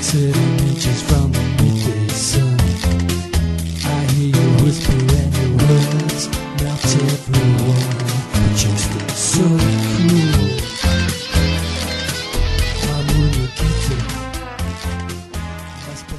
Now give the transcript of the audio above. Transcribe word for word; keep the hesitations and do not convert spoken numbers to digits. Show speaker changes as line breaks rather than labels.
Melted images from the midday sun. I hear you whisper and your words melt everyone.